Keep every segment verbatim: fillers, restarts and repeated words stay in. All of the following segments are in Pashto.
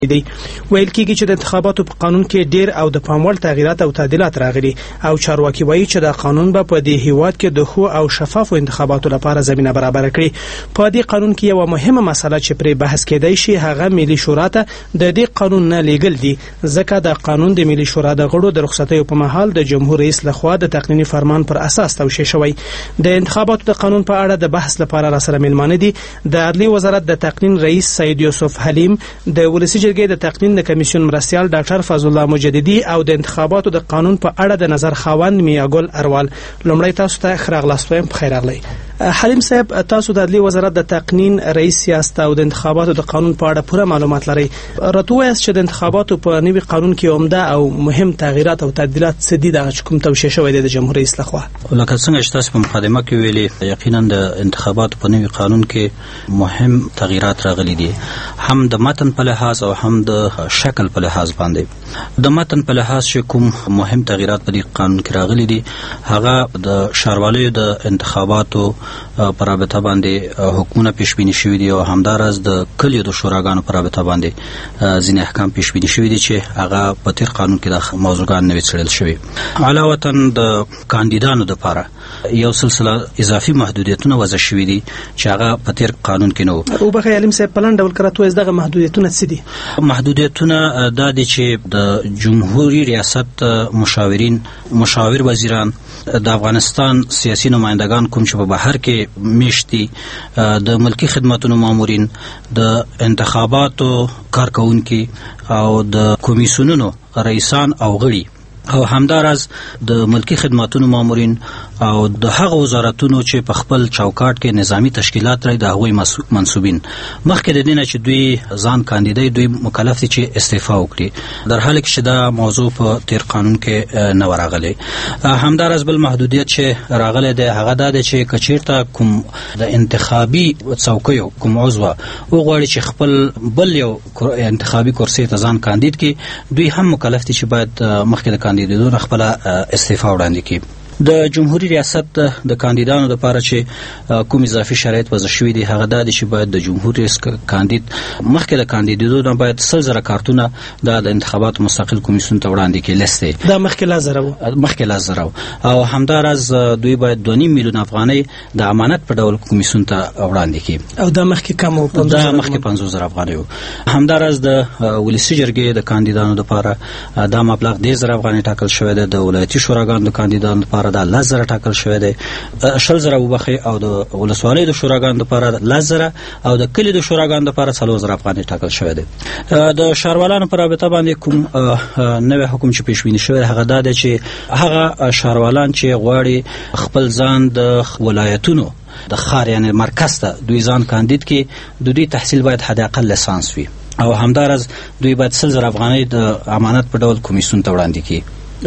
دی. ویل کېږي چې د انتخاباتو په قانون کې ډیر او د پاموړ تغییرات او تعدیلات راغلي او چارواکي وایي چې دا قانون به په دې هیواد کې د ښو او شفافو انتخاباتو لپاره زمینه برابر کړي. په دې قانون کې یو مهمه مسله چې پرې بحث کېدای شي هغه ملي شورا ته د دې قانون نه لیږل دي، ځکه دا قانون د ملي شورا د غړو د رخصتیو په مهال د جمهور رئیس لخوا د تقنیني فرمان پر اساس توشیح شوی. د انتخاباتو د قانون په اړه د بحث لپاره را سره مېلمانه دي د عدلي وزارت د تقنین رئیس سید یوسف حلیم، د ولسی جرګې د تقنین د کمیسیون مرستیال ډاکټر فضل الله مجددي او د انتخاباتو د قانون په اړه د نظر خاوند میاګل اروال. لومړی تاسو ته خراغلاست وایم. بخیر راغلی حلیم صاحب. تاسو د عدلي وزارت د تقنین رئیس یاست او د انتخاباتو د قانون په اړه پوره معلومات لرئ. راته وایاست چې د انتخاباتو په نوي قانون کې عمده او مهم تغییرات او تعدیلات څه دي دغه چې کوم توشیح شوی دی د جمهور رئیس لخوا؟ لکه څنګه چې تاسو په مقدمه کې ویلي، یقینا د انتخاباتو په نوي قانون کې مهم تغییرات راغلي دي، هم د متن په لحاظ او هم د شکل په لحاظ باندې. د متن په لحاظ چې کوم مهم تغییرات په دې قانون کې راغلي دي هغه د ښاروالۍ د انتخاباتو پر رابطه باندې حکومت پیشبینی شوی دی او همدارس د کلیو د شوراګانو پر رابطه باندې ځینې احکام پیشبینی شوی دي چې هغه په تیر قانون کې د موضوعګان نوي څېړل شوي. علاوه د کاندیدانو لپاره یو سلسله اضافي محدودیتونه وضع شوي دي چې هغه په تیر قانون کې نه وو. او بخیر علم صاحب په لاندې ډول کراتو از دغه محدودیتونه څه دي؟ محدودیتونه دا دي چې د جمهوریت ریاست مشاورین، مشاور وزیران، د افغانستان سیاسي نمائندگان کوم چې په بهر کې میشتي، د ملکی خدماتو مامورین، د انتخاباتو کارکونکي او د کمیسیونونو رئیسان او غړي، او همدارس د ملکی خدماتو مامورین او د هغه وزارتونو چې په خپل چوکاټ کې نظامی تشکیلات لري د هغوی منصوبین. مخکې د دې نه چې دوی ځان کاندیدای، دوی مکلف دي چې استعفا وکړي، در حالی چې دا موضوع په تیر قانون کې نه راغلی. همدارس بل محدودیت چې راغلی دی هغه دا دی چې کچیرته کوم د انتخابي څوکیو کوم عضو وغواړي چې خپل بل یو انتخابي کرسي ته ځان کاندید کړي، دوی هم مکلف دي چې باید مخکې د کاندیدانو خپل استعفا وړاندې کړي. د جمهوریت ریاست د کاندیدانو لپاره چې کوم اضافي شرایط وضع شوي دي هغه دا دي چې باید د جمهور رئیس کاندید مخکې د کاندیدانو نه باید سل زره کارتونه د انتخاباتو مستقل کمیسیون ته وړاندې کړي. لسته دا مخکې لس زره و مخکې لس زره او همدارس دوی باید دوه نیم میلیون افغانۍ د امانت په ډول کمیسیون ته وړاندې کړي او دا مخکې کم و دا مخکې پنځوس زره افغانۍ و. همدارس د ولسی جرګې د کاندیدانو لپاره دا مبلغ دېرش زره افغانۍ ټاکل شوی دی، د ولایتي شوراګانو د کاندیدانو لپاره دا لس زره ټاکل شوی دی، شل زره وبخي او د ولسوالۍ د شوراګانو لپاره لس زره او د کلي د شوراګانو لپاره څلور زره افغانۍ ټاکل شوی دی. د ښاروالانو په رابطه باندې کوم نوی حکم چې پیش بینی شوی هغه دا دی چې هغه ښاروالان چې غواړي خپل ځان د ولایتونو د ښار یعنی مرکز ته دوی ځان کاندید کړي، د دوی تحصیل باید حداقل لیسانس وي او همدارس دوی باید سل زره افغانۍ د امانت په ډول کمیسیون ته وړاندې کړي.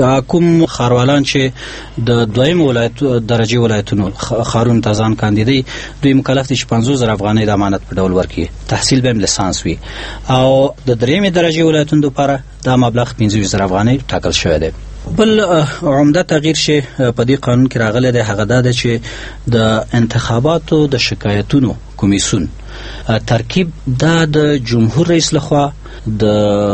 کوم ښاروالان چې د دویم ولایت درجه ولایتونو ښارونو ته ځان کاندیدي دوی مکلف دي چې پنځوس زره افغانۍ د امانت په ډول ورکړي، تحصیل به هم لیسانس وي، او د دریمې درجې ولایتونو لپاره دا مبلغ پنځه ویشت زره افغانۍ ټاکل شوی دی. بل عمده تغییر چې په دې قانون کې راغلی دی هغه دا دی چې د انتخاباتو د شکایتونو کمیسیون ترکیب دا د جمهور رئیس لخوا د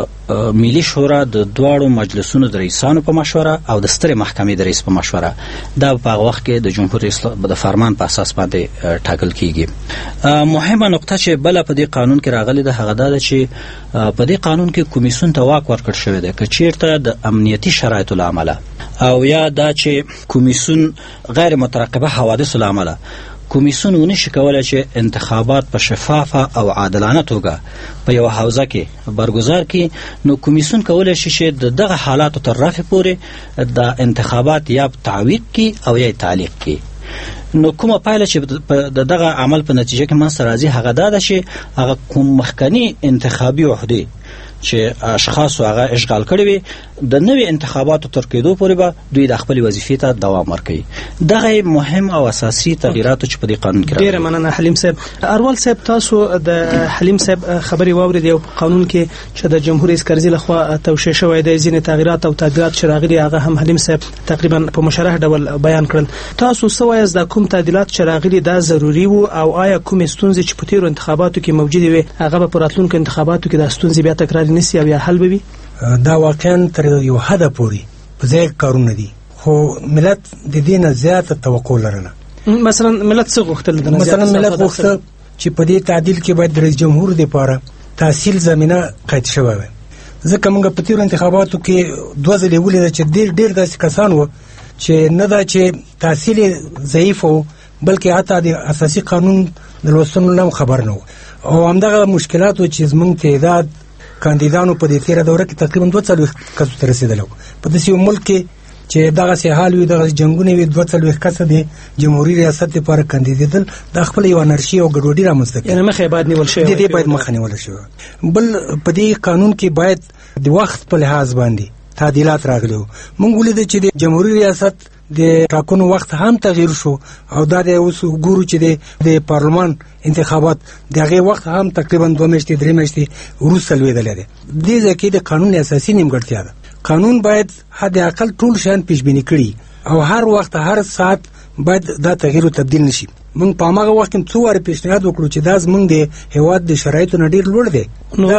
ملي شورا د دواړو مجلسونو د رئیسانو په مشوره او د سترې محکمې د رئیس په مشوره دا په هغه وخت کې د جمهور رئیس د فرمان په اساس باندې ټاکل کیږي. مهمه نقطه چې بل په دې قانون کې راغلی ده هغه دا ده چې په دې قانون کې کمیسیون ته واک ورکړل شوی دی که چیرته د امنیتي شرایطو له امله او یا دا چې کمیسیون غیر مترقبه حوادثو له امله کمیسیون ونشي کولای چې انتخابات په شفافه او عادلانه توګه په یو حوزه کې برگزار کړي، نو کمیسیون کولای شي چې د دغه حالاتو تر رفع پورې د انتخابات یا تعویق کړي او یا تعلیق کړي. نو کومه پایله چې د دغه عمل په نتیجه کې منځته راځي هغه دا ده چې هغه کوم مخکنی انتخابي عهدې چې اشخاص هغه اشغال کړي وي د نوې انتخاباتو تر کېدو پورې به دوی د خپل وظیفې ته دوام ورکوي. دغه مهم او اساسي تغییرات چې په دې قانون کې راغلي. ډېره مننه حلیم صاحب. اروال صاحب تاسو د حلیم صاحب خبرې واورېدې او په قانون کې چې د جمهور رئیس کرزي لخوا توشیح شوی دی ځینې تغییرات او تعدیلات چې راغلي هغه هم حلیم صاحب تقریبا په مشرح ډول بیان کړل. تاسو څه وایاست د کوم تعدیلات چې راغلي دا ضروري وو او آیا کوم ستونزې چې په تیرو انتخاباتو کې موجودې وي هغه په راتلونکو انتخاباتو کې د ستونزې بیا تکرار نشي او یا حل به وي؟ دا واقعا تر یو حد پورې په ځای کارونه دي، خو ملت د دې نه زیاته توقع لرله. مثلا ملت څه غوښتل؟ مثلا ملت غوښتل چې په دې تعدیل کې باید رئیس جمهور لپاره تحصیل زمینه قید شوی وي. ځکه موږ په تیرو انتخاباتو کې دوه ځلې ولیدل چې ډېر ډېر داسې کسان وو چې نه دا چې تحصیل ضعیف وو بلکې حتی د اساسي قانون د لوستلو نه خبر نه وو. او همدغه مشکلات و چې زموږ تعداد کاندیدانو په دې تیره دوره کې تقریبا دوه څلوېښت کسو ته رسېدلی وو. په داسې یو ملک کې چې دغسې حال وي، دغسې جنګونه وي، دوه څلوېښت کسه د جمهوري ریاست لپاره کاندیدېدل دا خپله یو انارشي او ګډوډي رامنځته کوي. یعنې مخه یې باید نیول شوی، د دې باید مخه نیوله شوې. بل په دې قانون کې باید د وخت په لحاظ باندې تعدیلات راغلي وو. موږ ولیدل چې د جمهوري ریاست د ټاکنو وخت هم تغییر شو او دا د اوس ګورو چې د پارلمان انتخابات د هغې وخت هم تقریبا دوه میاشتې درې میاشتې وروسته لوېدلی دی. دې ځای کې د قانون اساسي نیمګړتیا ده. قانون باید حد اقل ټول شیان پیش بیني کړي او هر وخت هر ساعت باید دا تغییر او تبدیل نشي. موږ په هماغه وخت کې څو وارې پیشنهاد وکړو چې دا زموږ د هېواد د شرایطو نه ډېر لوړ دی.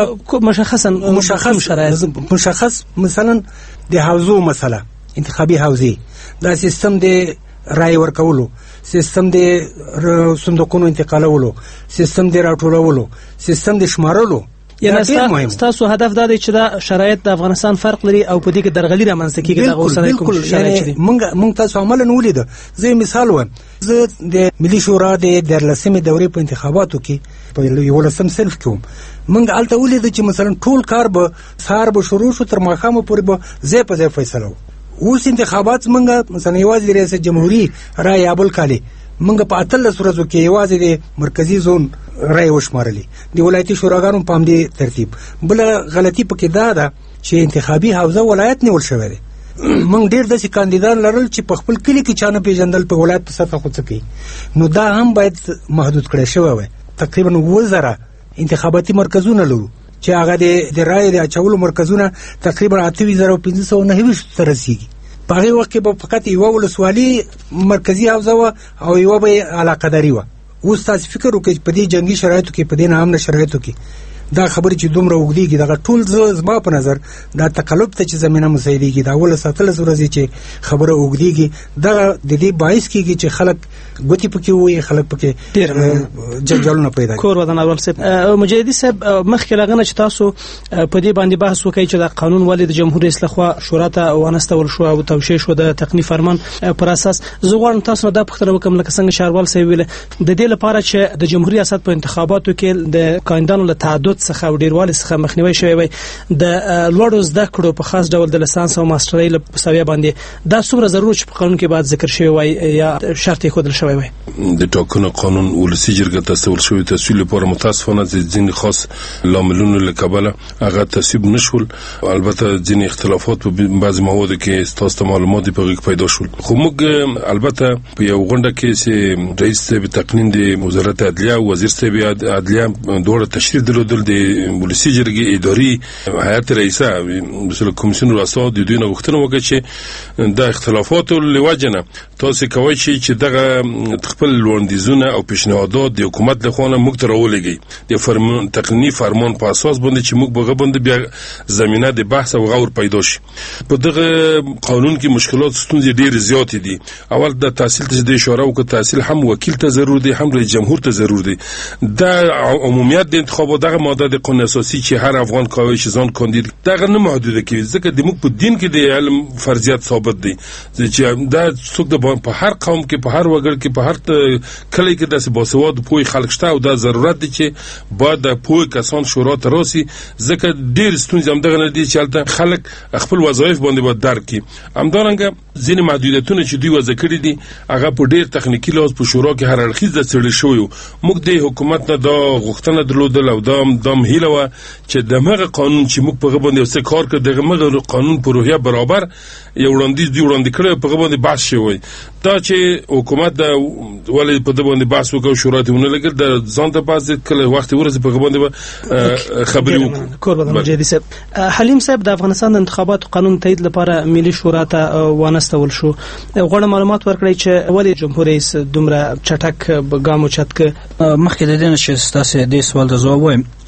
مشخصا مشخص شرایط مشخص مثلا د حوزو مسله، انتخابي حوزې، دا سیستم د رای ورکولو، سیستم د صندوقونو انتقالولو، سیستم د راټولولو، سیستم د شمارلو. یعنې ستاسو هدف دا دی چې دا شرایط د افغانستان فرق لري او په دې کې درغلي رامنځته کېږي. دغه اوسنی کوم شرایط دي موږ موږ تاسو عملاً ولیده. زه مثال وایم، زه د ملي شورا د دیارلسمې دورې په انتخاباتو کې په یولسم صنف کې وم. موږ هلته ولیده چې مثلا ټول کار به سهار به شروع شو، تر ماښامه پورې به ځای په ځای فیصله و. اوس انتخابات موږ مثلا یوازې د ریاست جمهوري رای یا بل کالي موږ په اتلس ورځو کې یوازې د مرکزي زون رای وشمارلې، د ولایتي شوراګانو په همدې ترتیب. بله غلطي پکې دا ده چې انتخابي حوزه ولایت نیول شوی دی. موږ ډېر داسې کاندیدان لرل چې په خپل کلي کې چا نه پېژندل، په ولایت په سطحه خو څه کوي. نو دا هم باید محدود کړی شوی وی. تقریبا اووه زره انتخاباتي مرکزونه لرو چې هغه د رای د اچولو مرکزونه تقریبا اته ویشت زره پنځه سوه نهه ویشت ته رسېږي. په هغې وخت کې به فقط یوه ولسوالي مرکزي حوزه وه او یوه به یې علاقهداري وه. اوس تاسې فکر وکړئ په دې جنګي شرایطو کې، په دې ناامنه شرایطو کې دا خبرې چې دومره اوږدېږي، دغه ټول زه زما په نظر دا تقلب ته چې زمینه مسایلېږي، دا اوولس اتلس ورځې چې خبره اوږدېږي، دغه د دې باعث کېږي چې خلک ګوتې پکې ووایي، خلک پکې جنجالونه پیدا کړي. کور ودان اول صاحب، مجاهدي صاحب، مخکې له هغه نه چې تاسو په دې باندې بحث وکړئ چې دا قانون ولې د جمهور رئیس لخوا شورا ته وانستول شو او توشیح شو د تقنیني فرمان پر اساس، زه غواړم تاسو نه دا پوښتنه وکړم لکه څنګه شاروال صاحب ویل د دې لپاره چې د جمهور ریاست په انتخاباتو کې د کاندیدانو له تعدد څخه او ډیروالي څخه مخنیوي شوی وي، د لوړو زده کړو په خاص ډول د لیسانس او ماسترۍ له مساویه باندې دا څومره ضروري چې په قانون کې باید ذکر شوی وي یا شرط یې ښودل شوی وي؟ د ټاکنو قانون ولسي جرګه تصویب شوی، تصویب لپاره متاسفانه ځینې خاص لاملونو له کبله هغه تصویب نشول. البته ځینې اختلافات په بعض موادو کې تاسو معلومات په غوږ پیدا شول. خو موږ البته په یو غونډه کې چې رئیس صاحب تقنین د وزارت عدلیه او وزیر صاحب عدلیه دوه تشریح درلودل د ولسي جرګې اداري هیئت رئیسه مثلا کمیسیون رؤسا د دوی نه غوښتنه وکړه چې د اختلافاتو لوجنه تاسو کوی چې دغه خپل وړاندیزونه او پیشنهادات د حکومت له خوا موږ ته راولېږي د فرمان تقنیني فرمان په اساس باندې چې موږ به غوښتل بیا زمينه د بحث او غور پیدا شي. په دغه قانون کې مشکلات ستونزې ډېر زیات دي. اول د تحصیل ته د اشاره وکړه، تحصیل هم وکیل ته ضرور دی، هم رئیس جمهور ته ضرور دی. د عمومیت د انتخابات دغه ماده د قانون اساسي چې هر افغان کوي چې ځان کاندید دغه نه محدوده کوي، ځکه د موږ په دین کې د علم فرضیت ثابت دی چې دا څوک د په هر قوم کې، په هر وګړي کې، په هر کلی کې داسې باسواد پوهې خلک شته او دا ضرورت دی چې باید د پوهې کسان شورا ته راسي، ځکه ډېر ستونزې همدغه نه دي چې هلته خلک خپل وظایف باندې باید درک کړي. همدارنګه ځینې محدودیتونه چې دوی وضع کړي دي هغه په ډېر تخنیکي لحاظ په شورا کې هر اړخیز د څېړل شوی و. موږ د حکومت نه دا غوښتنه درلودل او دا هم هیله وه چې دغه قانون چې موږ په هغه باندې یو څه کار کړ، دغه قانون په روحیه برابر یو وړاندیز دوی وړاندې کړی په هغه باندې بحث شوی. دا چې حکومت د ولې په دې باندې بحث وکړ، شورا ته ونه لګل، د ځان ته پاس کله وخت ورسې په هغه باندې خبرې وکړو. کوربه مجاهدي صاحب، حلیم صاحب، د افغانستان د انتخاباتو قانون تایید لپاره ملي شورا ته وانستول شو. غواړم معلومات ورکړئ چې ولې جمهور رئیس دومره چټک ګام اوچت کړ؟ مخکې د دې نه چې تاسو دې سوال ته ځواب وایم،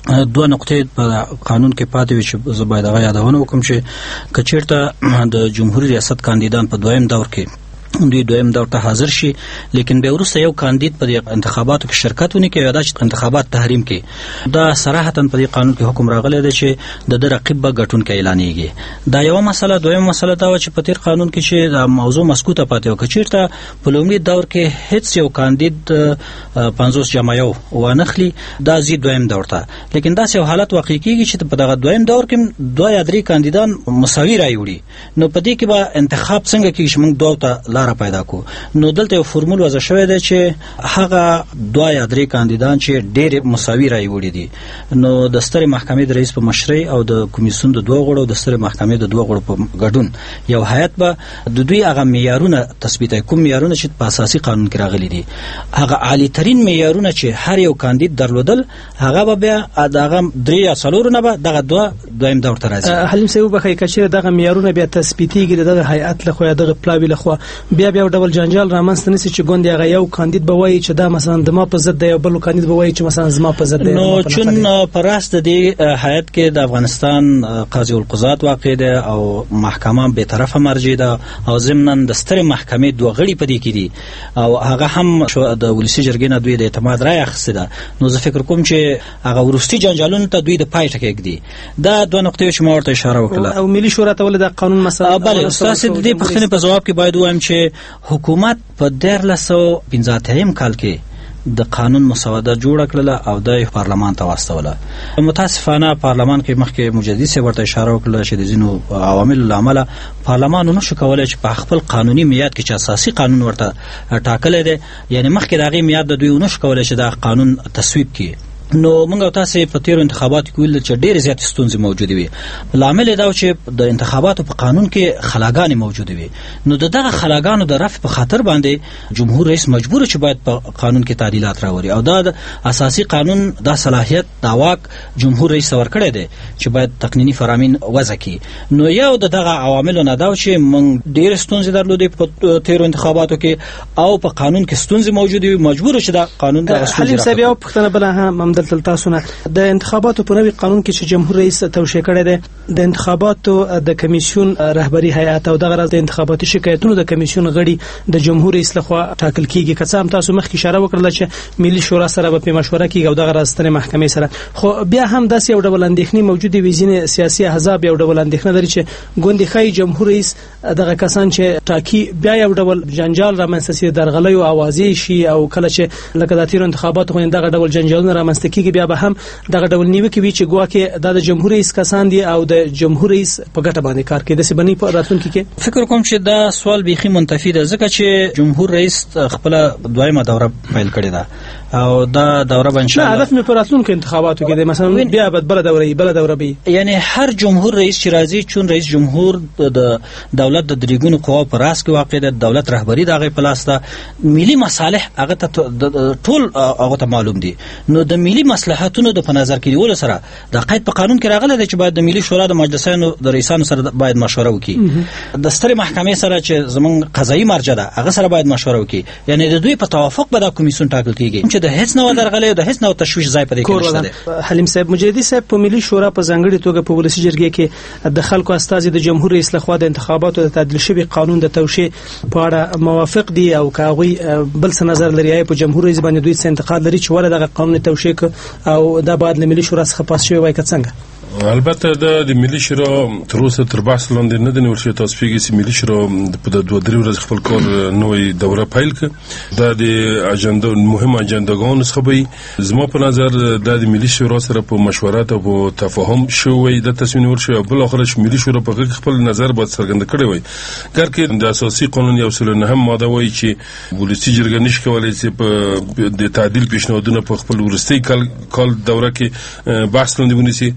دوه نقطې په قانون کې پاتې وي چې زه باید هغه یادونه وکړم چې که چېرته د جمهوري ریاست کاندیدان په دویم دور کې دوی دویم دور ته حاضر شي لیکن به وروسته یو کاندید په انتخاباتو کې شرکت ونه کوي دا چې انتخابات تحریم کې دا صراحتا په دې قانون کې حکم راغلی دی چې د د رقیب به ګټونکی اعلانېږي دا یو مسله. دویم مسله دا و چې په تیر قانون کې چې دا موضوع مسکوته پاتې و که چېرته په لومړي دور کې هیڅ یو کاندید پنځوس جمع یو وانخلي دا ځي دویم دور ته لیکن داسې یو حالت واقع کېږي چې په دغه دویم دور کې دوه یا درې کاندیدان مساوي رایې وړي نو په دې کې به انتخاب څنګه کېږي چې موږ دوه ته لاره پیدا کو. نو دلته یو فرمول وضع شوی دی چې هغه دوه یا درې کاندیدان چې ډېر مساوي رایې وړي دي نو د سترې محکمې د رئیس په مشرۍ او د کمیسیون د دوه غړو د سترې محکمې د دوه غړو په ګډون یو هیئت به د دوی هغه معیارونه تثبیتوي کوم معیارونه چې په اساسي قانون کې راغلي دي هغه عالی ترین معیارونه چې هر یو کاندید درلودل هغه به بیا دغه درې یا څلور نه به دغه دوه دویم دور ته راځي. حلیم صاحب وبخښئ که چېرې دغه معیارونه بیا تثبیتېږي د دغه هیئت لخوا یا دغه پلاوي لخوا بیا بیا ډول جنجال رامنځته نشي چې ګوندې هغه یو کاندید به وایي چې دا مثلا د ما په ضد دی او بل کاندید به وایي چې مثلا زما په ضد دی. نو چون په راست دې هیئت کې د افغانستان قاضي القضات واقع دی او محکمه به طرفه مرجع ده او ضمناً د سترې محکمې دوه غړي په دې کې دي او هغه هم د ولسي جرګې نه دوی د اعتماد رایه اخیستې ده نو زه فکر کوم چې هغه وروستي جنجالونو ته دوی د پای ټکی ږدي. دا دوه نقطې چې ما ورته اشاره وکړه او ملي شورا ته ولې د قانون مسله بله ستاسې د دې پوښتنې په ځواب کې باید ووایم چې حکومت په دیارلس سوه پنځه اتیا کال کې د قانون مسوده جوړه کړله او د پارلمان ته واستوله. متاسفانه پارلمان کې مخکې مجددي صاحب ورته اشاره وکړه چې د ځینو عواملو له امله پارلمان نشو کولی چې په خپل قانوني میعاد کې چې اساسي قانون ورته ټاکلی دی یعنی مخکې د هغې میعاد د دوی نشو کولی چې دا قانون تصویب کړي. نو موږ او تاسې په تیرو انتخاباتو کې ویل چې ډېرې زیاتې ستونزې موجودې وي. لامل یې دا و چې د انتخاباتو په قانون کې خلاګانې موجودې وي نو د دغه خلاګانو د رفع په خاطر باندې جمهور رئیس مجبور چې باید په قانون کې تعدیلات راوړي او دا د اساسي قانون دا صلاحیت دا واک جمهور رئیس ته ورکړی دی چې باید تقنیني فرامین وضع کړي. نو یو د دغه عواملو نه دا و چې موږ ډېرې ستونزې درلودې په تیرو انتخاباتو کې او په قانون کې ستونزې موجودې وي مجبور چې دا قانون دغه ستونزې حلیم صاحب یو پوښتنه بله هم دلته تاسو نه د انتخاباتو په نوي قانون کې چې جمهور رئیس توشیح کړی دی د انتخاباتو د کمیسیون رهبری هیئت او دغه د انتخاباتي شکایتونو د کمیسیون غړي د جمهور رئیس لخوا ټاکل کیږي که څه هم تاسو مخکې اشاره وکړله چې ملي شورا سره به په مشوره کیږي او دغه راستنې محکمې سره خو بیا هم داسې یو ډول اندېښنې موجودې وي ځینې سیاسي احزاب یو ډول اندېښنه لري چې ګوندې ښایي جمهور رئیس دغه کسان چې ټاکي بیا یو ډول جنجال رامنځته شي درغلیو اوازې شي او کله چې لکه د تیرو انتخاباتو غوښتنې دغه ډول جنجالونه رامنځته کیږي بیا به هم دغه ډول نیوکې وي چې ګواکې دا د جمهور رئیس کسان دي او د جمهور رئیس په ګټه باندې کار کوي. داسې بنې په راتلونکي کې فکر کوم چې دا سوال بیخي منتفي ده ځکه چې جمهور رئیس خپل دویمه دوره پیل کړې ده او دا دوره به ان شاء الله هدف مې په راتلونکو انتخاباتو کې دی مثلا بیا به بل دوره بل دوره به یعنی هر جمهور رئیس چې راځي چون رئیس جمهور د دولت د دریګونو قوا په راس کې واقع ده دولت رهبری دغه پلاس ده ملي مصالح هغه ته ټول هغه ته معلوم دي نو د ملي مصلحتونو د په نظر کې نیولو سره د قید په قانون کې راغلی دی چې باید د ملي شورا د مجلسونو د رئیسانو سره باید مشوره وکړي د سترې محکمې سره چې زمونږ قضایي مرجع ده هغه سره باید مشوره وکړي یعنی د دوی په توافق به دا کمیسیون ټاکل کیږي چې د هیڅ نوع درغلۍ او د هیڅ نوع تشویش ځای په دې کې نشته دی. حلیم صاحب مجددي صاحب په ملي شورا په ځانګړي توګه په ولسي جرګې کې د خلکو استازي د جمهور رئیس لخوا د انتخاباتو د تعدیل شوي قانون د توشیح په اړه موافق دي او کاغوي بل څه نظر لري په جمهور رئیس باندې دوی څه انتقاد لري چې ولې دغه قانون توشیح او دا بعد له ملي شورا څخه پاس شوی وای که څنګه؟ البته د ملي شورا تر اوسه تر بحث لاندې نه د نیول تاسو پیږي چې ملي شورا په د دوه درې ورځې خپل کار نوې دوره پیل کړ دا د اجنډا مهمه اجنډاګانو څخه وي زما په نظر د ملي شورا سره په مشورت او په تفاهم شوی د تصمیم نیول شوی بل اخر ملي شورا په خپل نظر باید څرګند کړي وي ګر کې د اساسي قانون یو سل نه هم ماده وایي چې ولسی جرګه نشي کولای چې په د تعدیل پیشنهادونه په خپل ورستي کال کال دوره کې بحث لاندې ونیسي هم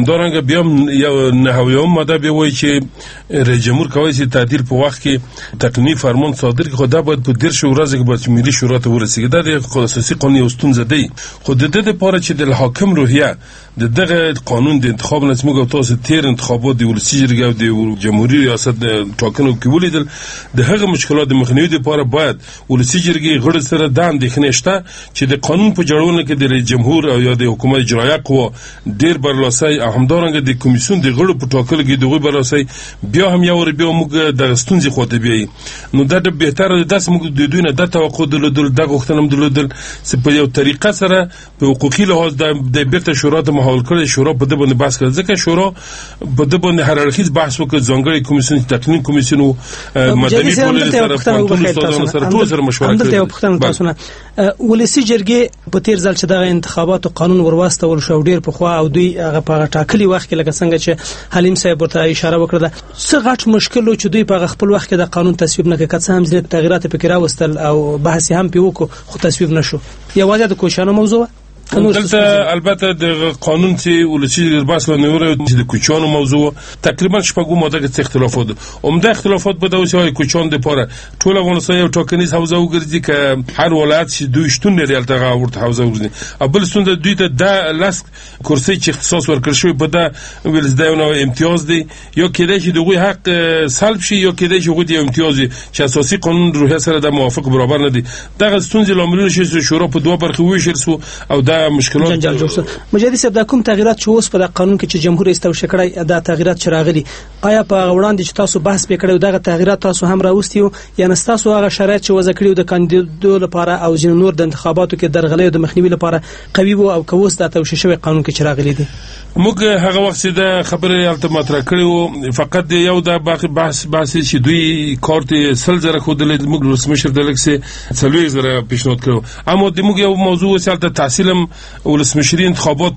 همدارنګه بیا یو نهویوم ماده به وایي چې رئیس جمهور کوي چې تعدیل په وخت کې تقنینی فرمان صادر کړي، خو دا باید په دېرش ورځو کې باید ملي شورا ته ورسیږي. دا د اساسي قانون یو ستونزه دی، خو د دې لپاره چې د حاکم روحیه د دغه قانون د انتخاب نه څنګه تاسو تیر انتخابات د ولسي جرګې او د جمهوریت ریاست ټاکنو کې ولیدل، د هغه مشکلات د مخنیوي لپاره باید ولسي جرګې غړي سره د اندېښنې شته چې د قانون په جوړونه کې د رئیس جمهور او یا د حکومت اجرایه قوه ډیر برلاسي او همدارنګه د کمیسیون د غړو په ټاکلو کې دغه برلاسي بیا هم یو ور بیا موږ د ستونزې خواته بیایي. نو دا د بهتره ده چې موږ د دوی نه د توقع درلودل، د غوښتنه درلودل چې په یو طریقه سره په حقوقي لحاظ د بیرته شورا ته محول کړي، شورا په دې باندې بحث کړي، ځکه شورا په دې باندې هر اړخیز بحث وکړي، ځانګړي کمیسیون، تقنین کمیسیون او مدني ټولنې سره پانتون استادانو سره ټول سره مشوره کړي. همدلته پښتنه تاسو نه ولسي جرګې په تیر ځل چې دغه انتخاباتو قانون ورواستول شو ډیر په خوا او دوی هغه په ټاکلي وخت کې لکه څنګه چې حلیم صاحب ورته اشاره وکړه، څه غټ مشکل چې دوی په خپل وخت کې د قانون تصویب نه کړ، که څه هم ځینې تغیرات پکې راوستل او بحث هم پې وکړو خو تصویب نشو. یوازې د کوچانو موضوع دلته البته د قانون چې ولسی درباس لنور چې د کوچانو موضوع تقریبا شپږو ماده کې اختلافات عمده اختلافات به د اوسه کوچان د پاره ټول افغانستان یو ټاکنیز حوزه وګرځي ک هر ولایت چې دوی شتون لري الته ورته حوزه وګرځي. ابل ستوند دوی ته د لاس کرسي چې اختصاص ورکړ شوی په دا ولزداونه امتیاز دی، یو کېدای چې دغه حق سلب شي، یو کېدای چې غوډي امتیاز چې اساسي قانون روحیه سره د موافق برابر نه دي. دغه ستونزې لامل شي چې شورا په دوه برخې ویشل سو او دا مشکلات جنجال جوړ شو. مجاهد صاحب دا کوم تغیرات چې اوس په قانون کې چې جمهور استو شکړای دا تغیرات چې راغلي، آیا په وړاندې چې تاسو بحث وکړو دغه تغیرات تاسو هم راوستیو یا نه تاسو هغه شرایط چې وضع کړیو د کاندیدو لپاره او جن نور د انتخاباتو کې درغلې د مخنیوي لپاره قوي وو او کوس د توشیش شوی قانون کې چې راغلي دي؟ موږ هغه وخت د خبرې الته مطرح کړو، فقط یو د باقي بحث بحث چې دوی کارت سل زره خودل موږ رسمي شر دلکسه څلوي زره پیشنهاد کړو، اما د موږ یو موضوع سالته تحصیلم ولسمشری انتخابات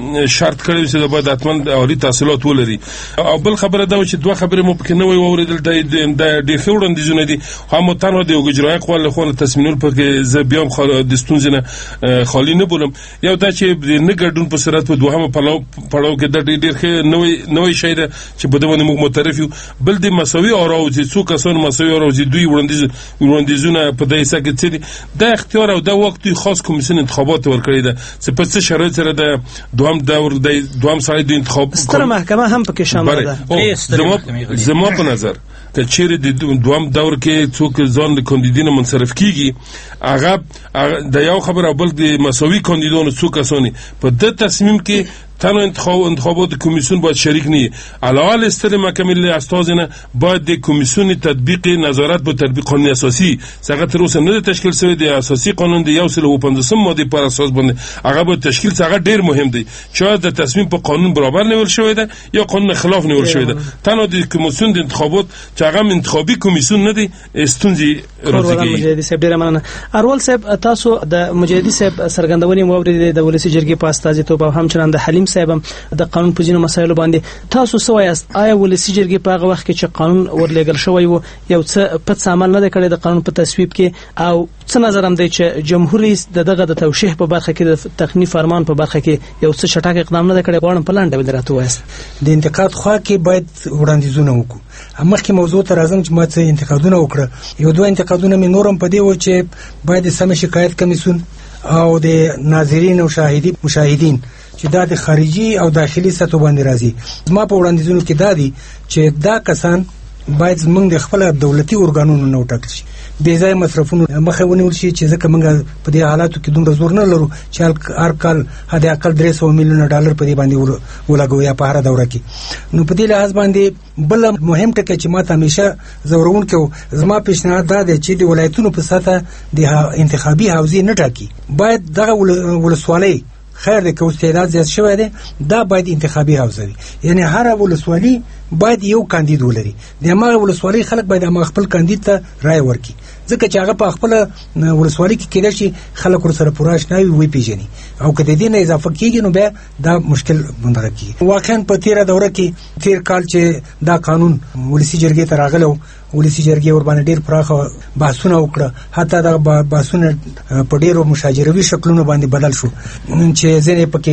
شرط کړی چې د باید اتمن عالی تحصیلات ولري. او بل خبره دا چې دوه خبرې مو پکې نه وي اوریدل د ډیر خورن دي زونه دي، هم تنها د اجرای قوه له خونه تصمیم پکې ز بیام د ستونزنه خالی نه بولم. یو دا چې نه ګډون په صورت په دوهمه پلاو پړاو کې د ډیر ښه نوې نوې شی ده چې په دونه موږ مترف یو، بل د مساوي اراو چې څو کسان مساوي اراو چې دوی وړاندیز وړاندیزونه په دای سکه چې د اختیار او د وخت خاص کمیسیون انتخابات ورکړي ده چې په څه شرایط سره د دوام دور د دوام سره د انتخاب ستره محکمه هم پکې شامل ده. زموږ زموږ په نظر ته چیرې د دوام دور کې څوک ځان د کاندیدینو منصرف کیږي، هغه د یو خبره بل د مساوي کاندیدانو څوک کسانی په د تصمیم کې تنها انتخاب انتخابات کمیسیون باید شریک نی علاوه استر محکمه استازنه باید د کمیسیون تطبیق نظارت به تطبیق قانون اساسی څنګه تر اوسه نه تشکیل شوی د اساسي قانون د یو سل او پنځوسم ماده پر اساس باندې هغه به تشکیل څنګه ډیر مهم دی چې د تصمیم په قانون برابر نیول شوی دی یا قانون خلاف نیول شوی دی. تنها د کمیسیون د انتخابات چې هغه انتخابي کمیسیون نه دی استونزي راځي. مجاهدي صاحب ډیر مننه. اروال صاحب تاسو د مجاهدي صاحب سرګندونې مورید د ولسی جرګې په استازیتوب او همچنان د حلیم صاحب د قانون په ځینو مسایلو باندې تاسو څه وایاست؟ آیا ولسی جرګې په هغه وخت کې چې قانون ورلېږل شوی وو یو څه پټ عمل نه کړی د قانون په تصویب کې، او څه نظر هم دی چې جمهور رئیس د دغه د توشیح په برخه کې د تقنینی فرمان په برخه کې یو څه چټک اقدام نه کړی؟ غواړم په لاندې ډول راته وایاست. د انتقاد خوا کې باید وړاندیزونه وکړو. مخکې موضوع ته راځم چې ما څه انتقادونه وکړه. یو دوه انتقادونه مې نورم په دی و چې باید سم شکایت کمیسیون او د ناظرین او شاهدین مشاهدین چې دا د خارجي او داخلي سطح باندې راځي. ما په وړاندیزونو کې دا دي چې دا کسان باید موږ د خپل دولتي ارګانونو نه وټاکل شي، بې ځای مصرفونو مخه ونیول شي چې ځکه موږ په دې حالاتو کې دومره زور نه لرو چې هر کال هدا اقل درې سوه میلیونه ډالر په دې باندې ولګو یا په هر دوره کې. نو په دې لحاظ باندې بل مهم ټکی چې ما ته همیشه زورون کې زما پیشنهاد دا دی چې د ولایتونو په سطح د انتخابي حوزې نه ټاکي، باید دغه ولسوالۍ خیر د کو استعداد زیات شوی دی دا باید انتخابي حوزه وي، یعنی هر ولسوالي باید یو کاندید ولري. د هغه ولسوالۍ خلک باید هغه خپل کاندید ته رائے ورکړي، ځکه چې هغه په خپل ولسوالۍ کې کېدای شي خلک ورسره پوره اشنا وي پیژني، او که د دې نه اضافه کېږي نو بیا دا مشکل بندغه کېږي. واقعا په تیره دوره کې تیر کال چې دا قانون ولسی جرګې ته راغلو، ولسی جرګې ور باندې ډېر پراخه بحثونه وکړه، حتی دا بحثونه په ډېرو مشاجروي شکلونو باندې بدل شو چې ځینې پکې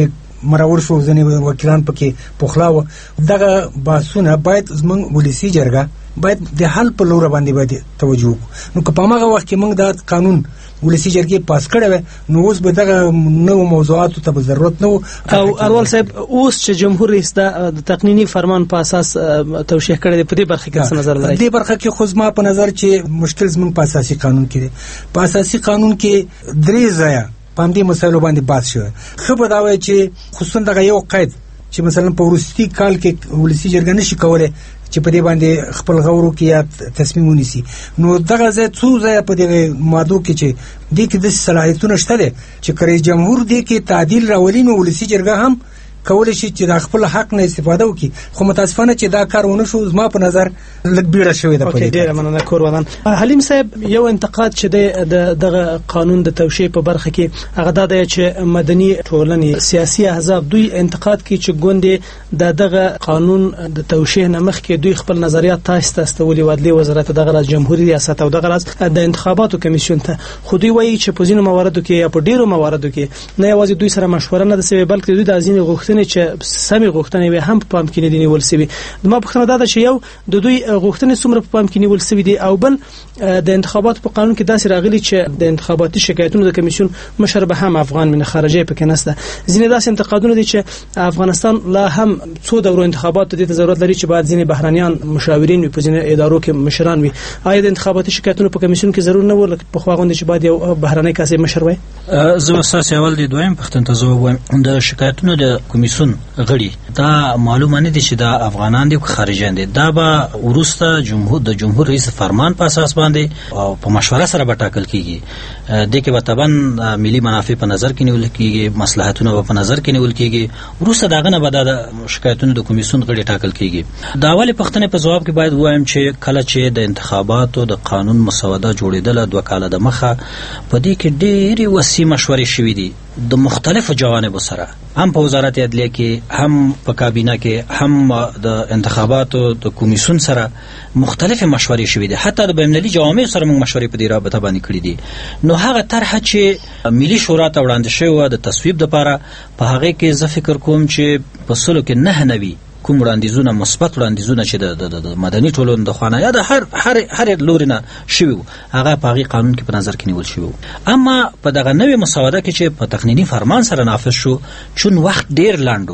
مرور شو ځنې وکیلان پکې پخلا و. دغه بحثونه باید زموږ ولسي جرګه باید د حل په لور باندې باید توجه وکړو. نو که په هغه وخت کې موږ دا قانون ولسي جرګې پاس کړی وای نو اوس به دغه نو موضوعاتو ته ضرورت نه و. او اروال صاحب اوس چې جمهور رئیس د تقنینی فرمان په اساس توشیح کړی دی په دې برخه کې څه نظر لري؟ دې برخه کې خو زما په نظر چې مشکل زموږ په اساسي قانون کې دی. په اساسي قانون کې درې ځایه په همدې مسایلو باندې بحث شوی. ښه به دا وایي چې خصوصا دغه یو قید چې مثلا په وروستي کال کې ولسي جرګه نشي کولی چې په دې باندې خپل غور وکړي یا تصمیم ونیسي. نو دغه ځای څو ځایه په دې مادو کې چې دې کې د صلاحیتونه شته دي چې رئیس جمهور دې کې تعدیل راولي نو ولسي جرګه هم کولی شي چې د خپل حق نه استفاده وکړي. خو متاسفانه چې دا کار ونه شو زما په نظر لږ بیړه شوې ده. اوکې ډېره مننه کور ودان. حلیم صاحب یو انتقاد چې د دغه قانون د توشیح په برخه کې هغه دا دی چې مدني ټولنې سیاسي احزاب دوی انتقاد کوي چې ګوندې د دغه قانون د توشیح نه مخکې دوی خپل نظریات تاسو ته استولي و عدلي وزارت دغه راز جمهوریت ریاست او دغه راز د انتخاباتو کمیسیون ته خو دوی وایي چې په ځینو مواردو کې یا په ډیرو مواردو کې نه یوازې دوی سره مشوره نه ده سوې بلکې دوی د ځینې غوښتنې چې سمې غوښتنې وي هم په پام کې نه دي نیول سوي. ما پوښتنه دا ده چې یو د دوی غوښتنې څومره په پام کې نیول سوي دي او بل د انتخاباتو په قانون کې داسې راغلي چې د انتخاباتي شکایتونو د کمیسیون مشر به هم افغان من خارجي پکې نشته. ځینې داسې انتقادونه دي چې افغانستان لا هم څو دورو انتخاباتو ته ضرورت لري چې باید ځینې بهرانيان مشاورین وي په ځینې ادارو کې مشران وي. آیا د انتخاباتي شکایتونو په کمیسیون کې ضرور نه ورل په خو غونډه چې باید یو بهراني کاسې مشر وي؟ زه اساس اول دی دویم پښتون ته زو وایم د شکایتونو د کمیسیون غړي دا معلومه نه دي چې دا افغانان دي که خارجيان دي. دا به ورسته جمهور د جمهور رئیس فرمان په اساس باندې او په مشوره سره به ټاکل کیږي. د کې به طبعا ملي منافع په نظر کې نیول کیږي، مصلحتونه په نظر کې نیول کیږي. ورسته داغه نه به د شکایتونو د کمیسیون غړي ټاکل کیږي. دا اولی پښتنه په جواب کې باید وایم چې کله چې د انتخاباتو د قانون مسوده جوړیدل دوه کاله د مخه په دې کې ډېری وسیع مشورې شوې دي د مختلفو جوانبو سره، هم په وزارت عدلیه کې، هم په کابینه کې، هم د انتخاباتو د کمیسیون سره مختلفې مشورې شوې دي. حتی د بین‌المللي جوامع سره موږ مشورې په دې رابطه باندې کړې دي. نو هغه طرحه چې ملي شورا ته وړاندې شوې د تصویب لپاره په هغه کې زه فکر کوم چې په سلو کې نه نوي کوم وړاندیزونه مثبت وړاندیزونه چې د مدني ټولنې د خوانه یا د هر هر هر لوري نه شوي هغه په هغې قانون کې په نظر کې نیول شوي. اما په دغه نوې مسوده کې چې په تقنیني فرمان سره نافذ شو چون وخت ډیر لاندو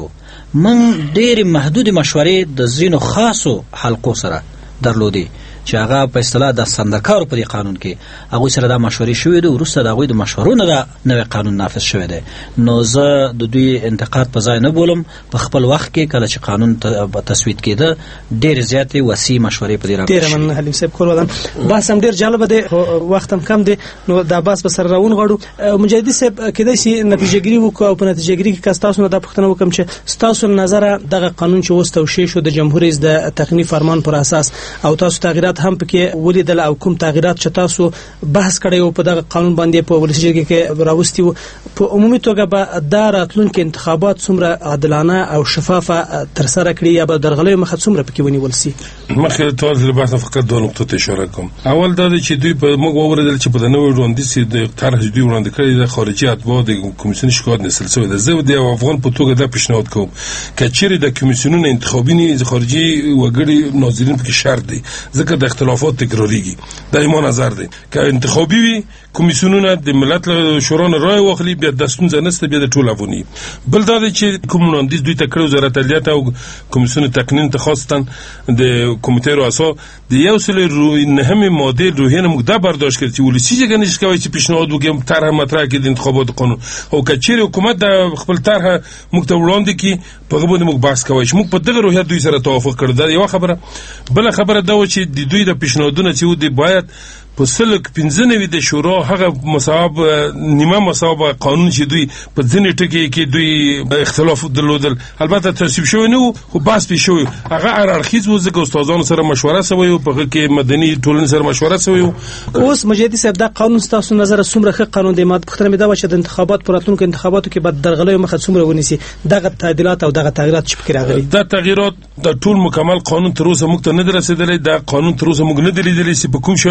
من ډېرې محدودې مشورې د ځینو خاصو حلقو سره درلودې چې هغه په اصطلاح د سندکارو په دې قانون کې هغوی سره دا مشورې شوې دي. وروسته د هغوی د مشورو نه دا نوی قانون نافذ شوی دی. نو زه د دوی انتقاد په ځای نه بولم. په خپل وخت کې کله چې قانون تصویب کېده ډېرې زیاتې وسیع مشورې په دې رابطه ډېره مننه حلیم صاحب. کول ودان بحث هم ډېر جالبه دی، وخت هم کم دی، نو دا بحث به سره راونغاړو. مجاهدي صاحب کېدای شي نتیجهګیري وکړو او په نتیجهګیري کې که ستاسو نه دا پوښتنه وکړم چې ستاسو نظره دغه قانون چې اوس توشیح شو د جمهور رئیس د تقنیني فرمان پر اساس او تاسو تغییرات هم پکې ولیدل او کوم تغییرات چې تاسو بحث کړی او په دغه قانون باندې په ولسي جرګه کې راوستي وو، په عمومي توګه به دا راتلونکي انتخابات څومره عادلانه او شفافه ترسره کړي یا به درغلیو مخه څومره پکې ونیول سي؟ مخکې تاسو له بحث فقط دوه نقطو ته اشاره کوم. اول دا چې دوی په موږ ووریدل چې په د نوې وړاندیز د طرح دوی وړاندې کړی د خارجي اتباع د کمیسیون شکایت نسل سوی ده. زه د افغان په توګه دا پیشنهاد کوم که چیرې د کمیسیونونو انتخابي نه خارجي وګړي ناظرین پکې شرط دي ځکه د اختلافات تکراریږي. دا ایمان نظر دی که انتخابي وي کمیسیونونه د ملت شورا نه رای واخلي بیا د ستونزه نشته بیا د ټول افغاني. بل دا دی چې کوم وړاندیز دوی ته کړی وزارت عدلیه او کمیسیون تقنین ته خاصتاً د کمیټې رؤسا د یو سل نهمې ماده روحیه موږ دا برداشت کړی چې ولسي جرګه نشي کوي چې پیشنهاد وکړي طرح مطرح کړي د انتخابات قانون او که چیرې حکومت د خپل طرح موږ ته وړاندې کړي په هغه باندې موږ بحث کوو چې موږ په دغه روحیه دوی سره توافق کړو. دا یو خبره. بل خبره دا و چې د دوی د پیشنهادونه چې و دي باید په سلک پنځه نوي د شورا هغه مصاب نیمه مصاب قانون چې دوی په ځینې ټکي کې دوی اختلاف درلودل البته تصویب شوی نه خو بحث پې شوی هغه هر اړخیز و ځکه استادانو سره مشوره سوی او په هغه کې مدني ټولنې سره مشوره سوی. اوس مجاهدي صاحب دا قانون ستاسو نظر څومره ښه قانون دی؟ ماده پوښتنه مې دا و چې د انتخابات پر راتلونکو انتخاباتو کې به درغلیو مخه څومره ونیسي دغه تعدیلات او دغه تغییرات چې پکې راغلي؟ دا تغییرات د ټول مکمل قانون تر اوسه موږ ته نه رسیدلی. دا قانون تر اوسه موږ نه دی لیدلی چې په کوم شان دي. خو زه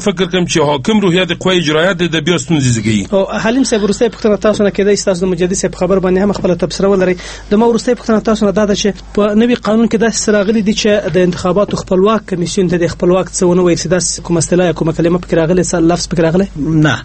فکر کوم چې حاکم روحیه د قوی اجرایه د بیا ستونزې زیږي. او حلیم صاحب ورسته پښتنه تاسو نه کېدای تاسو د مجدد صاحب خبر باندې هم خپل تبصره ولري. د ما ورسته پښتنه تاسو نه دا ده چې په نوي قانون کې داسې راغلي دي چې د انتخاباتو خپلواک کمیسیون ته د خپلواک څونه وایي چې داس کومه اصطلاح کومه کلمه پکې راغلي څه لفظ پکې راغلي؟ نه،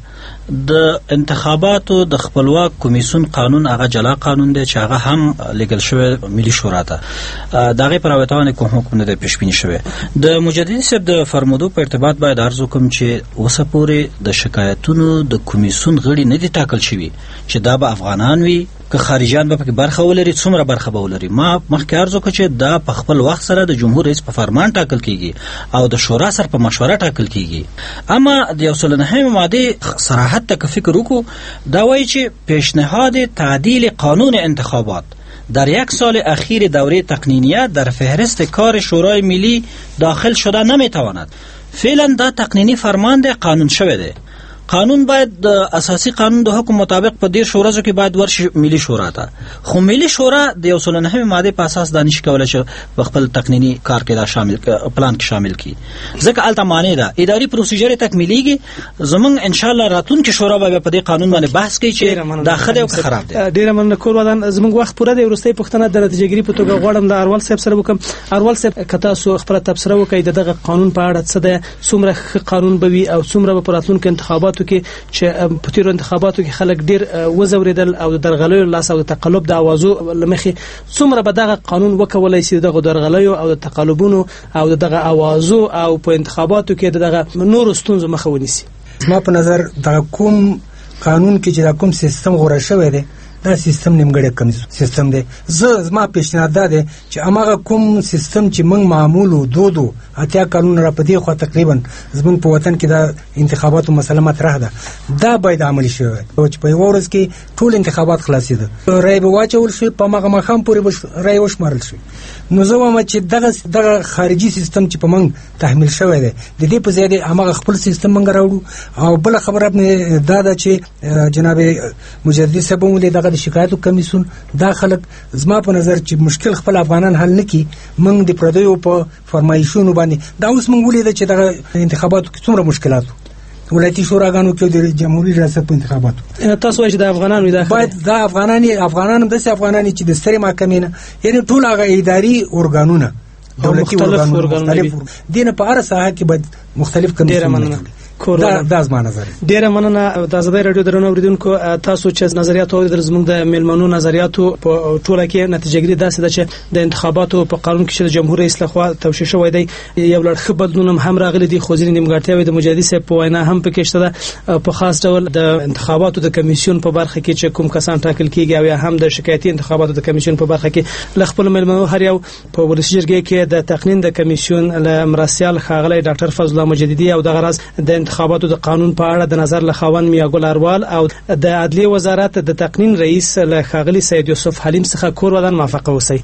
د انتخاباتو د خپلواک کمیسیون قانون هغه جلا قانون دی چې هغه هم لیګل شوی ملي شورا ته. دغه پر اوتان کوم حکم نه پیش بینی شوی. د مجدد صاحب د فرمودو په ارتباط باید عرض وکم چې اوسه پورې د شکایتونو د کمیسیون غړي نه دي ټاکل شوی چې دا به افغانان وي که خارجيان به پکې برخه ولري، څومره برخه به ولري. ما مخکې عرض وکړ چې دا په خپل وخت سره د جمهور رئیس په فرمان ټاکل کیږي او د شورا سره په مشوره ټاکل کیږي. اما د یو سل نهمه ماده صراحت ته فکر وکړو، دا وایي چې پیشنهاد تعدیل قانون انتخابات در یک سال اخیر دوره تقنینیه در فهرست کار شورای ملی داخل شده نمیتواند. فعلا دا تقنینی فرمان ده، قانون شوه ده. قانون باید د اساسي قانون د حکم مطابق په دیر شورا کې باید ورشي ملي شورا ته. خو ملي شورا د یو سل نهمه ماده په اساس دانش کولای شي په خپل تقنینی کار کې دا شامل پلان کې شامل کی. ځکه الته معنی ده اداري پروسیجر تکمیلیږي. زمونږ ان شاء الله راتلونکي شورا به په دې قانون باندې بحث کوي چې داخله او خراب دي. ډیره مننه کول ودان زمونږ وخت پوره دی. ورسته پښتنه د نتیجګری په توګه غواړم د اروال صاحب سره وکم. اروال صاحب کته سو خبره تبصره وکړي دغه قانون په اړه څه ده، څومره قانون به وي او څومره په راتلونکو انتخاباتو کې چې په تیر انتخاباتو کې خلک ډیر وزوریدل او د درغلیو لاس او د تقلب د اوازو لمخې څومره به دغه قانون وکولای شي دغه درغلیو او د تقلبونو او دغه اوازو او په انتخاباتو کې دغه نور ستونزو مخه ونیسي. ما په نظر د کوم قانون کې چې د کوم سیستم غوړه شوی دی دا سیستم نیمګړی کم سیستم دی. زه زما پیشنهاد ده چې هغه کوم سیستم چې موږ معمول او دودو اتیا قانون را پدې خو تقریبا زمون په وطن کې دا انتخاباتو مسله مطرح ده، دا باید عملي شي او چې په ورځ کې ټول انتخابات خلاصېده رای به واچول شي په مغه مخام پورې به رای وشمارل شي. نو زه وایم چې دغه دغه خارجي سیستم چې په موږ تحمیل شوی دی د دې په ځای هغه خپل سیستم موږ راوړو. او بل خبره دا ده چې جناب مجدد صاحب مولې دغه د شکایتو کمیسیون دا خلک زما په نظر چې مشکل خپل افغانان حل نکي، موږ د پردیو په فرمایشونو باندې دا اوس موږ ولید چې دغه انتخاباتو کې څومره مشکلات ولایتي شوراګانو کې د جمهوریت ریاست په انتخاباتو تاسو وایي چې د افغانانو داخله باید دا افغانانی افغانان د سي افغانانی چې د ستري محکمې نه یعنی ټول هغه اداري ارګانونه دولتي ارګانونه دینه په اړه ساحه کې باید مختلف کمیسیونونه دا د ازما نظر. ډیره مننه. د ازادي رادیو درنو اوریدونکو تاسو چې نظریات او د زموږ د میلمنو نظریاتو په ټوله کې نتیجګری داسې ده چې د انتخاباتو په قانون کې چې د جمهور رئیس لخوا توشیح شوی دی یو لړ ښه بدلون هم راغلي دي، خو ځینې نیمګړتیاوې د مجدد صاحب په وینا هم پکې شته ده. په خاص ډول د انتخاباتو د کمیسیون په برخه کې چې کوم کسان ټاکل کیږي او هم د شکایتي انتخاباتو د کمیسیون په برخه کې ل خپل میلمنو هر یو په ولسی جرګې کې د تقنین د کمیسیون ل مرسیال خاغلی ډاکټر فضل الله مجددي او د غرض د انتخاباتو د قانون په اړه د نظر له خاوند میاګل اروال او د عدلیه وزارت د تقنین رئیس له خاغلی سید یوسف حلیم څخه کور ودان موافقه وسی.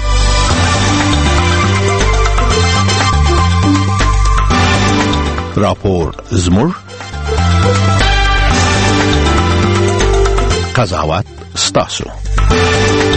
راپور زمور قضاوت ستاسو.